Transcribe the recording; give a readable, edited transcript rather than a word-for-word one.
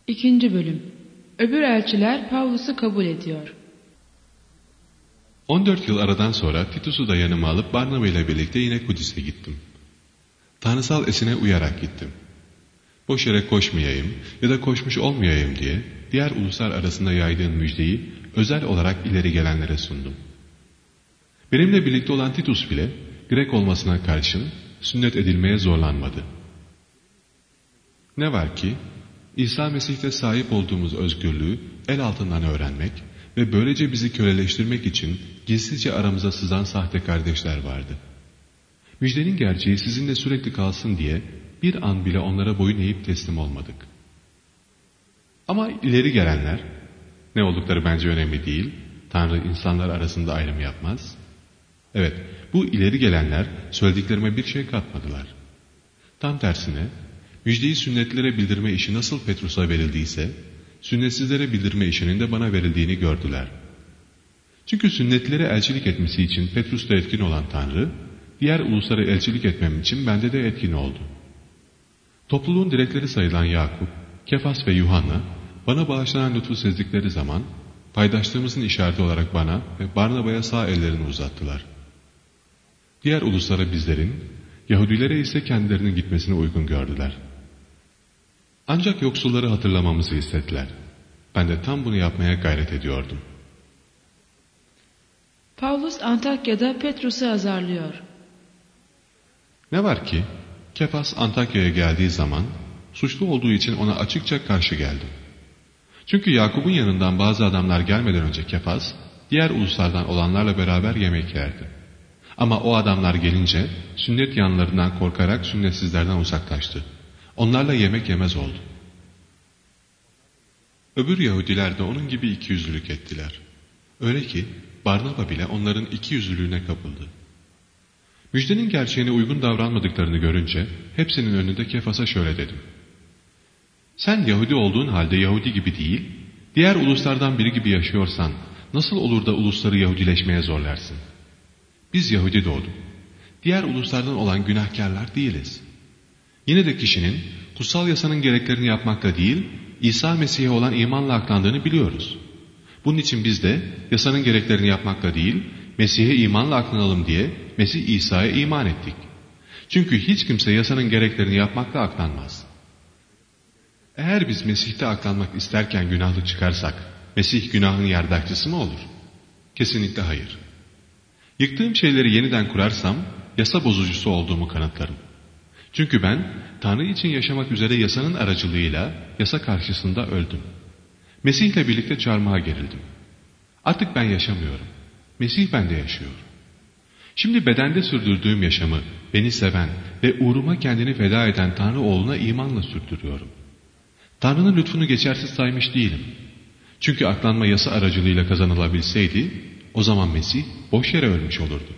2. Bölüm. Öbür elçiler Pavlus'u kabul ediyor. 14 yıl aradan sonra Titus'u da yanıma alıp Barnaba ile birlikte yine Kudüs'e gittim. Tanrısal esine uyarak gittim. Boş yere koşmayayım ya da koşmuş olmayayım diye diğer uluslar arasında yaydığım müjdeyi özel olarak ileri gelenlere sundum. Benimle birlikte olan Titus bile Grek olmasına karşın sünnet edilmeye zorlanmadı. Ne var ki İsa Mesih'te sahip olduğumuz özgürlüğü el altından öğrenmek ve böylece bizi köleleştirmek için gizlice aramıza sızan sahte kardeşler vardı. Müjdenin gerçeği sizinle sürekli kalsın diye bir an bile onlara boyun eğip teslim olmadık. Ama ileri gelenler, ne oldukları bence önemli değil, Tanrı insanlar arasında ayrım yapmaz. Evet, bu ileri gelenler söylediklerime bir şey katmadılar. Tam tersine, müjdeyi sünnetlilere bildirme işi nasıl Petrus'a verildiyse, sünnetsizlere bildirme işinin de bana verildiğini gördüler. Çünkü sünnetlilere elçilik etmesi için Petrus'ta etkin olan Tanrı, diğer uluslara elçilik etmem için bende de etkin oldu. Topluluğun direkleri sayılan Yakup, Kefas ve Yuhanna, bana bağışlanan lütfu sezdikleri zaman, paydaşlığımızın işareti olarak bana ve Barnaba'ya sağ ellerini uzattılar. Diğer uluslara bizlerin, Yahudilere ise kendilerinin gitmesine uygun gördüler. Ancak yoksulları hatırlamamızı istediler. Ben de tam bunu yapmaya gayret ediyordum. Pavlus Antakya'da Petrus'u azarlıyor. Ne var ki, Kefas Antakya'ya geldiği zaman, suçlu olduğu için ona açıkça karşı geldim. Çünkü Yakup'un yanından bazı adamlar gelmeden önce Kefas, diğer uluslardan olanlarla beraber yemek yerdi. Ama o adamlar gelince, sünnet yanlarından korkarak sünnetsizlerden uzaklaştı. Onlarla yemek yemez oldu. Öbür Yahudiler de onun gibi ikiyüzlülük ettiler. Öyle ki, Barnaba bile onların ikiyüzlülüğüne kapıldı. Müjdenin gerçeğine uygun davranmadıklarını görünce, hepsinin önünde Kefas'a şöyle dedim. Sen Yahudi olduğun halde Yahudi gibi değil, diğer uluslardan biri gibi yaşıyorsan, nasıl olur da ulusları Yahudileşmeye zorlarsın? Biz Yahudi doğduk. Diğer uluslardan olan günahkarlar değiliz. Yine de kişinin kutsal yasanın gereklerini yapmakla değil, İsa Mesih'e olan imanla aklandığını biliyoruz. Bunun için biz de yasanın gereklerini yapmakla değil, Mesih'e imanla aklanalım diye Mesih İsa'ya iman ettik. Çünkü hiç kimse yasanın gereklerini yapmakla aklanmaz. Eğer biz Mesih'te aklanmak isterken günahlı çıkarsak, Mesih günahın yardakçısı mı olur? Kesinlikle hayır. Yıktığım şeyleri yeniden kurarsam, yasa bozucusu olduğumu kanıtlarım. Çünkü ben, Tanrı için yaşamak üzere yasanın aracılığıyla yasa karşısında öldüm. Mesih'le birlikte çarmıha gerildim. Artık ben yaşamıyorum. Mesih bende yaşıyor. Şimdi bedende sürdürdüğüm yaşamı, beni seven ve uğruma kendini feda eden Tanrı oğluna imanla sürdürüyorum. Tanrı'nın lütfunu geçersiz saymış değilim. Çünkü aklanma yasa aracılığıyla kazanılabilseydi, o zaman Mesih boş yere ölmüş olurdu.